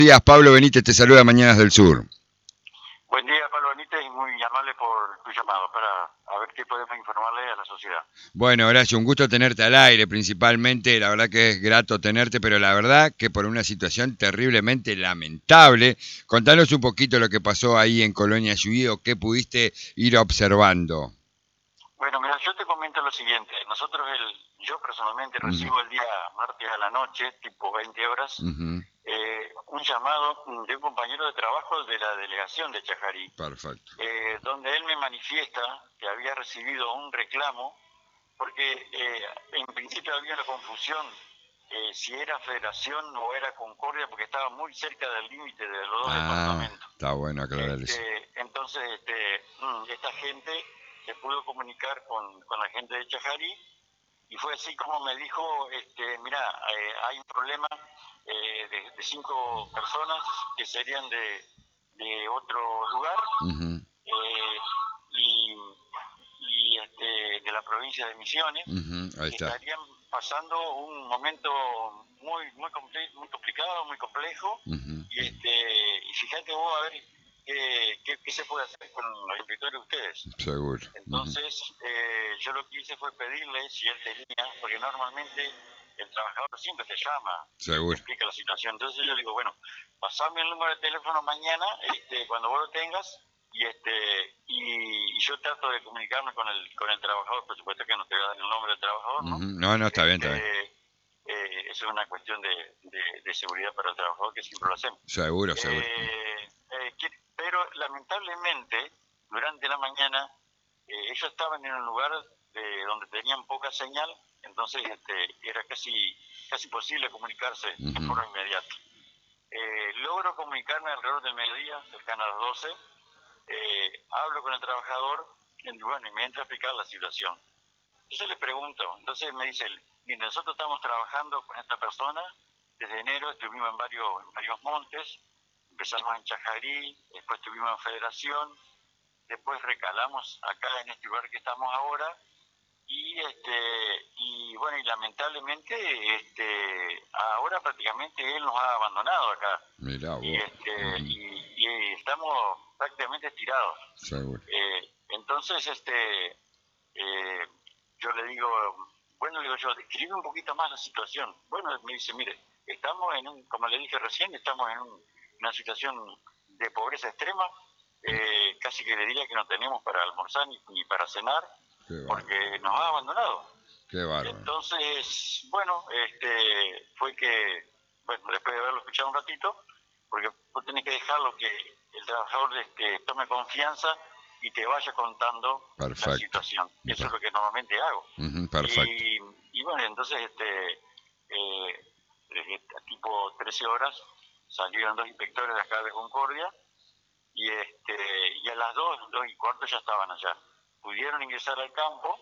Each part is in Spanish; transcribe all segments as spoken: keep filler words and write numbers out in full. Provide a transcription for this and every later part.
Días, Pablo Benítez te saluda Mañanas del Sur. Buen día, Pablo Benítez, y muy amable por tu llamado para a ver qué podemos informarle a la sociedad. Bueno, Horacio, un gusto tenerte al aire principalmente, la verdad que es grato tenerte, pero la verdad que por una situación terriblemente lamentable. Contanos un poquito lo que pasó ahí en Colonia Lluví o qué pudiste ir observando. Bueno, mira, yo te comento lo siguiente. Nosotros, el, yo personalmente Uh -huh. recibo el día martes a la noche, tipo veinte horas, uh -huh. eh, un llamado de un compañero de trabajo de la delegación de Chajarí. Perfecto. Eh, donde él me manifiesta que había recibido un reclamo, porque eh, en principio había una confusión eh, si era Federación o era Concordia, porque estaba muy cerca del límite de los dos ah, departamentos. Está bueno aclarar este, eso. Entonces, este, esta gente se pudo comunicar con, con la gente de Chajarí, y fue así como me dijo, este, mira, eh, hay un problema eh, de, de cinco personas que serían de, de otro lugar, uh-huh. eh, y, y este, de la provincia de Misiones, uh-huh. Ahí está. Que estarían pasando un momento muy muy, comple- muy complicado, muy complejo, uh-huh. y, este, y fíjate vos a ver qué, qué, qué se puede hacer con los inspectores de ustedes. Seguro. Entonces, uh-huh. eh, yo lo que hice fue pedirle si él tenía, porque normalmente el trabajador siempre te llama, seguro. Te explica la situación. Entonces yo le digo, bueno, pasame el número de teléfono mañana, este, cuando vos lo tengas, y este y, y yo trato de comunicarme con el con el trabajador. Por supuesto que no te voy a dar el nombre del trabajador, ¿no? Uh-huh. No, no, está este, bien, está bien. Eh, eso es una cuestión de, de, de seguridad para el trabajador, que siempre lo hacemos. Seguro, seguro. Eh, eh, que, pero lamentablemente, durante la mañana, eh, ellos estaban en un lugar de, donde tenían poca señal, entonces este, era casi casi posible comunicarse uh-huh. de forma inmediata. Eh, logro comunicarme alrededor del mediodía, cercano a las doce, eh, hablo con el trabajador, y bueno, y me entra a explicar la situación. Entonces le pregunto, entonces me dice él, mire, nosotros estamos trabajando con esta persona desde enero, estuvimos en varios, en varios montes, empezamos en Chajarí, después estuvimos en Federación, después recalamos acá en este lugar que estamos ahora, y este y bueno, y lamentablemente este ahora prácticamente él nos ha abandonado acá. Mirá vos. Y, este, uh-huh. y, y estamos prácticamente estirados. Seguro. Eh, entonces, este eh, yo le digo, bueno, le digo yo, describe un poquito más la situación. Bueno, me dice, mire, estamos en un, como le dije recién, estamos en un, una situación de pobreza extrema, eh, casi que le diría que no tenemos para almorzar ni, ni para cenar, porque nos ha abandonado. Qué bárbaro. Entonces, bueno, este, fue que, bueno, después de haberlo escuchado un ratito, porque vos tenés que dejarlo que el trabajador este, tome confianza y te vaya contando perfecto. La situación. Eso perfecto. Es lo que normalmente hago. Uh-huh, perfecto. Y, y bueno, entonces, este, eh, a tipo trece horas, salieron dos inspectores de acá de Concordia, y este y a las dos, dos y cuarto ya estaban allá. Pudieron ingresar al campo,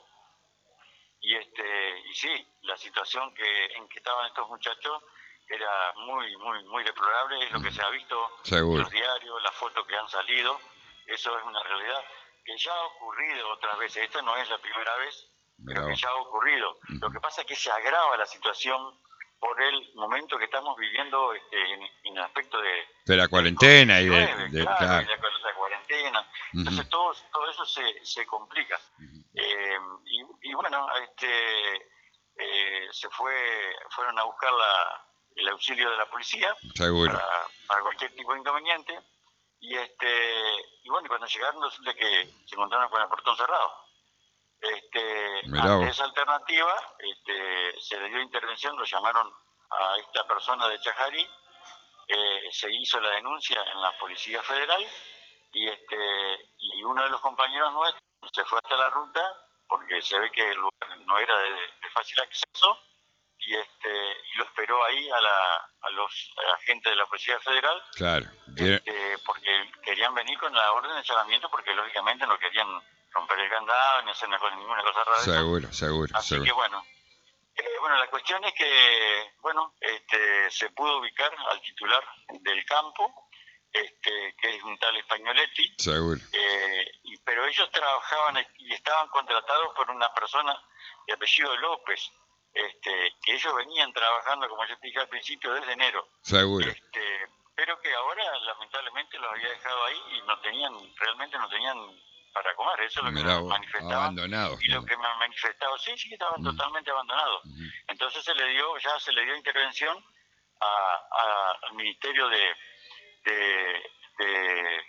y este y sí, la situación que en que estaban estos muchachos era muy, muy, muy deplorable, es lo que se ha visto seguro. En los diarios, las fotos que han salido, eso es una realidad que ya ha ocurrido otras veces. Esto no es la primera vez, pero que ya ha ocurrido. Uh-huh. Lo que pasa es que se agrava la situación por el momento que estamos viviendo este, en, en el aspecto de, de la cuarentena y de, de claro, claro. y de la cuarentena. Uh-huh. Entonces todo, todo eso se, se complica. Uh-huh. Eh, y, y bueno, este, eh, se fue, fueron a buscar la, el auxilio de la policía. Seguro. Para, para cualquier tipo de inconveniente. Y este y bueno, cuando llegaron resulta que se encontraron con el portón cerrado. Este, ante esa alternativa, este, se le dio intervención, lo llamaron a esta persona de Chajarí, eh, se hizo la denuncia en la Policía Federal, y este y uno de los compañeros nuestros se fue hasta la ruta, porque se ve que el lugar no era de, de fácil acceso, y este y lo esperó ahí a la a los agentes de la Policía Federal, claro, este, porque querían venir con la orden de allanamiento, porque lógicamente no querían romper el candado ni hacer ninguna cosa rara. Seguro, seguro. Así seguro. que bueno, eh, bueno, la cuestión es que bueno, este, se pudo ubicar al titular del campo, este, que es un tal Españoletti. Seguro. Eh, y, pero ellos trabajaban y estaban contratados por una persona de apellido López. Este, que ellos venían trabajando, como yo te dije al principio, desde enero. Seguro. Este, pero que ahora lamentablemente los había dejado ahí y no tenían, realmente no tenían para comer, eso es lo que Mirá me vos, manifestaban. abandonados. Y lo que me han manifestado, sí, sí, estaban Mm. totalmente abandonados. Ujú. Entonces se le dio, ya se le dio intervención a, a- al Ministerio de, de, de,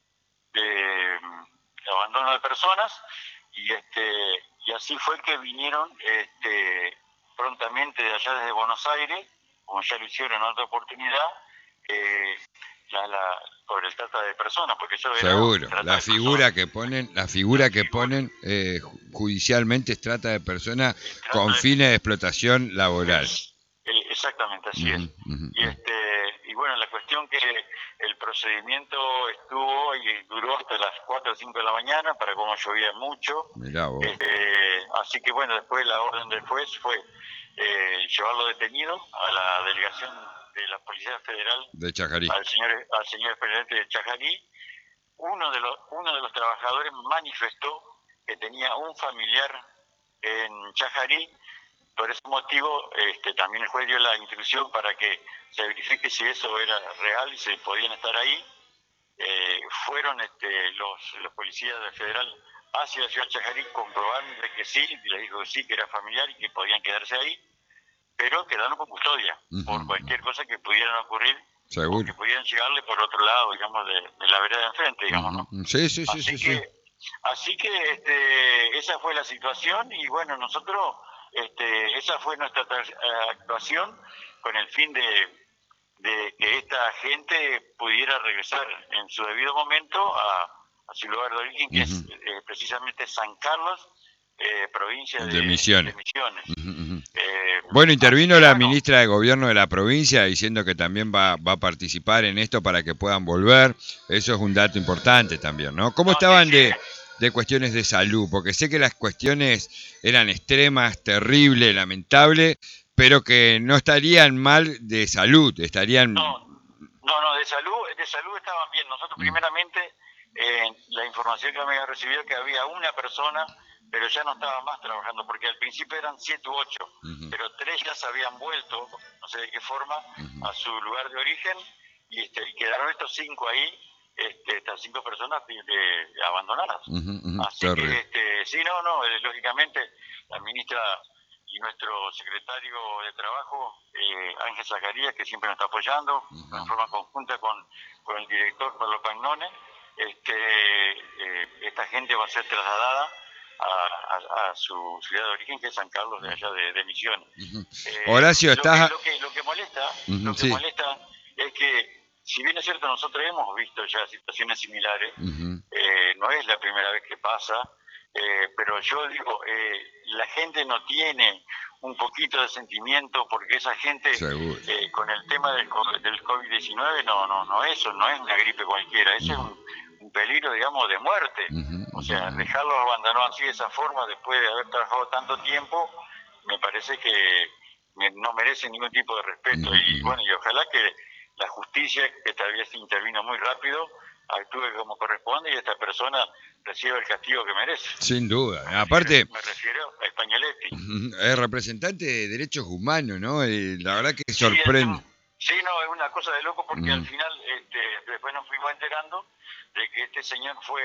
de, mm, Abandono de Personas, y este y así fue que vinieron este prontamente de allá desde Buenos Aires, como ya lo hicieron en otra oportunidad, eh, la, la, por el trata de personas, porque eso era Seguro, trata la de figura personas. que ponen, la figura La que figura, ponen eh, ju- judicialmente es trata de personas el trata con de, fines de explotación laboral. es, eh, exactamente así Ujú, es. ujú, Y este y bueno, la cuestión que el procedimiento estuvo y duró hasta las cuatro o cinco de la mañana, para como llovía mucho. Mirá vos, Este, así que bueno, después la orden del juez fue eh, llevarlo detenido a la delegación de la Policía Federal, de Chajarí. al señor al señor presidente de Chajarí. Uno de los uno de los trabajadores manifestó que tenía un familiar en Chajarí. Por ese motivo, este, también el juez dio la instrucción para que se verifique si eso era real y si podían estar ahí. Eh, fueron este, los, los policías del federal hacia la ciudad de Chajarí, comprobaron de que sí, y les dijo que sí, que era familiar y que podían quedarse ahí, pero quedaron con custodia por Ujú, cualquier cosa que pudiera ocurrir o que seguro. pudieran llegarle por otro lado, digamos, de, de la vereda de enfrente, digamos, ¿no? Ujú, sí, sí, sí, Así sí, sí. que, así que este, esa fue la situación y bueno, nosotros, este, esa fue nuestra tra- eh, actuación con el fin de, de que esta gente pudiera regresar en su debido momento a, a su lugar de origen, que es Ujú, eh, precisamente San Carlos, eh, provincia de de, de Misiones. Misiones. Ujú, ujú. Eh, Bueno, así intervino que la bueno, ministra de Gobierno de la provincia diciendo que también va, va a participar en esto para que puedan volver. Eso es un dato importante también, ¿no? ¿Cómo no, sí, estaban sí, de, de cuestiones de salud? Porque sé que las cuestiones eran extremas, terribles, lamentables, pero que no estarían mal de salud, estarían... no, no, no, de salud, de salud estaban bien. Nosotros Mm, primeramente, eh, la información que me había recibido que había una persona, pero ya no estaba más trabajando, porque al principio eran siete u ocho, ujú, pero tres ya se habían vuelto, no sé de qué forma, ujú, a su lugar de origen, y, este, y quedaron estos cinco ahí, este, estas cinco personas de, de- de abandonadas. ujú, ujú, Así que, terrible. este, sí, no, no, eh, lógicamente, la ministra y nuestro secretario de Trabajo, eh, Ángel Zacarías, que siempre nos está apoyando, Ujú, en forma conjunta con, con el director Pablo Pagnone, este, eh, esta gente va a ser trasladada a, a- a su ciudad de origen, que es San Carlos, de allá de, de Misiones. ujú. Eh, Horacio, lo, que, estás... lo, que, lo que molesta, Ujú, lo que sí. molesta es que, si bien es cierto, nosotros hemos visto ya situaciones similares, Ujú, eh, no es la primera vez que pasa, eh, pero yo digo, eh, la gente no tiene un poquito de sentimiento, porque esa gente seguro. eh, con el tema del, co- del COVID diecinueve no, no, no eso, no es una gripe cualquiera, eso es Ujú, un, un peligro, digamos, de muerte. ujú, O ujú, sea, ujú. dejarlos abandonados así de esa forma, después de haber trabajado tanto tiempo, me parece que me- no merece ningún tipo de respeto. Ujú, Y ujú. bueno, y ojalá que la justicia, que tal vez intervino muy rápido, actúe como corresponde y esta persona reciba el castigo que merece. Sin duda. Me refiero, Aparte, me refiero a Spagnoletti. es representante de derechos humanos, ¿no? Eh, la verdad que Sí, es sorprende. un- sí, no, es una cosa de loco, porque al Ujú, final este, después nos fuimos enterando de que este señor fue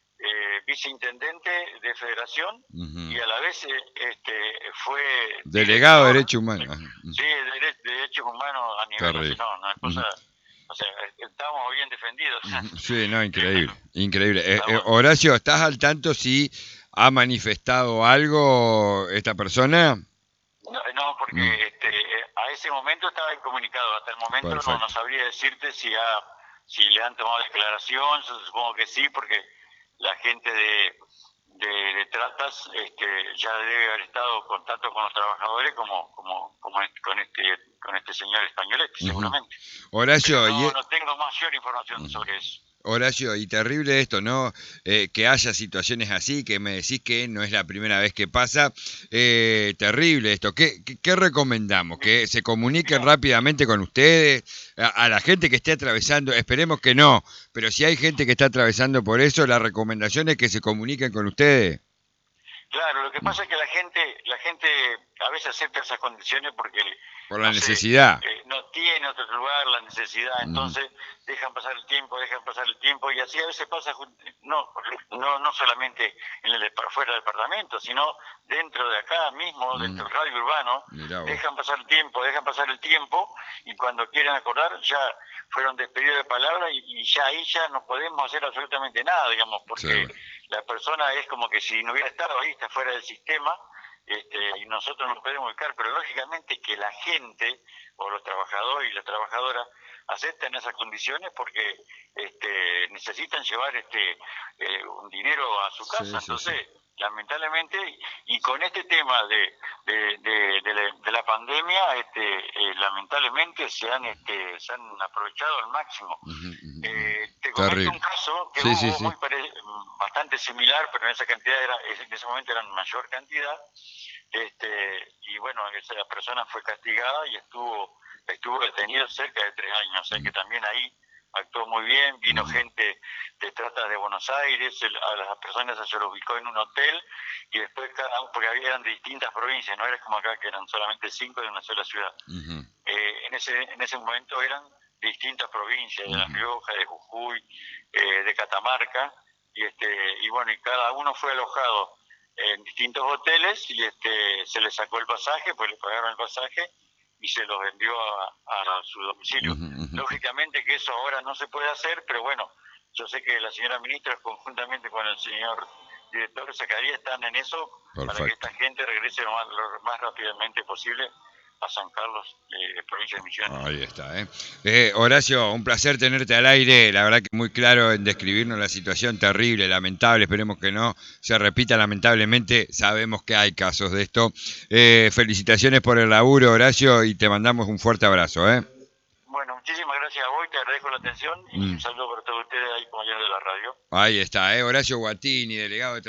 eh, viceintendente de Federación ujú. y a la vez eh, este, fue Delegado de director, derechos humanos. Ajá, ujú. sí, de, dere- de derechos humanos a nivel Terrible. nacional, una Ujú, cosa, o sea, estamos bien defendidos. ujú. Sí, no, increíble. Tremendo. Increíble. Eh, eh, Estamos, Horacio, ¿estás al tanto si ha manifestado algo esta persona? no, no, Mm, porque este, eh, a ese momento estaba incomunicado. Hasta el momento no, no perfecto. sabría decirte si ha, si le han tomado declaración. Yo supongo que sí, porque la gente de, de, de Tratas este, ya debe haber estado en contacto con los trabajadores, como, como, como es- con este, con este señor Españoletti, Ujú. seguramente. Pero Horacio, y, no, e- no tengo mayor información sobre eso. Horacio, y terrible esto, ¿no? Eh, que haya situaciones así, que me decís que no es la primera vez que pasa. Eh, terrible esto. ¿Qué, qué, qué recomendamos? Mi- ¿Que se comuniquen Mira, rápidamente con ustedes? A, a la gente que esté atravesando, esperemos que no, pero si hay gente que está atravesando por eso, la recomendación es que se comuniquen con ustedes. Claro, lo que pasa es que la gente, la gente a veces acepta esas condiciones porque, Por la no sé, necesidad. eh, no tiene otro lugar la necesidad, Ujú. entonces dejan pasar el tiempo, dejan pasar el tiempo y así a veces pasa, no, no, no solamente en el fuera del departamento, sino dentro de acá mismo, dentro del radio urbano, dejan pasar el tiempo, dejan pasar el tiempo y cuando quieren acordar ya fueron despedidos de palabra y, y ya ahí ya no podemos hacer absolutamente nada, digamos, porque sí. La persona es como que si no hubiera estado ahí, está fuera del sistema, este, y nosotros no podemos ubicar, pero lógicamente que la gente, o los trabajadores y las trabajadoras, aceptan esas condiciones porque este, necesitan llevar este eh, un dinero a su casa, sí, sí, entonces... Sí. Lamentablemente, y con este tema de, de, de, de, la, de la pandemia, este, eh, lamentablemente se han, este, se han aprovechado al máximo. Uh -huh. eh, te comento Terrible. Un caso que sí, hubo sí, sí. Muy pare, bastante similar, pero en esa cantidad era, en ese momento era mayor cantidad, este, y bueno, esa persona fue castigada y estuvo, estuvo detenido cerca de tres años, o sea que también ahí actuó muy bien, vino uh-huh. gente de Trata de Buenos Aires, el, a las personas se los ubicó en un hotel y después cada uno, porque eran de distintas provincias, no era como acá que eran solamente cinco de una sola ciudad. Uh-huh. Eh, en ese en ese momento eran de distintas provincias, uh-huh. de La Rioja, de Jujuy, eh, de Catamarca, y este y bueno, y cada uno fue alojado en distintos hoteles y este se le sacó el pasaje, pues le pagaron el pasaje y se los vendió a, a su domicilio. Uh-huh, uh-huh. Lógicamente que eso ahora no se puede hacer, pero bueno, yo sé que la señora ministra conjuntamente con el señor director de Secretaría están en eso. Perfecto. Para que esta gente regrese lo más, lo más rápidamente posible a San Carlos, eh, provincia de Misiones. Ahí está, ¿eh? ¿eh? Horacio, un placer tenerte al aire, la verdad que muy claro en describirnos la situación terrible, lamentable, esperemos que no se repita lamentablemente, sabemos que hay casos de esto. Eh, felicitaciones por el laburo, Horacio, y te mandamos un fuerte abrazo, ¿eh? Bueno, muchísimas gracias a vos, te agradezco la atención y mm. un saludo para todos ustedes ahí, compañeros de la radio. Ahí está, ¿eh? Horacio Guatini, delegado de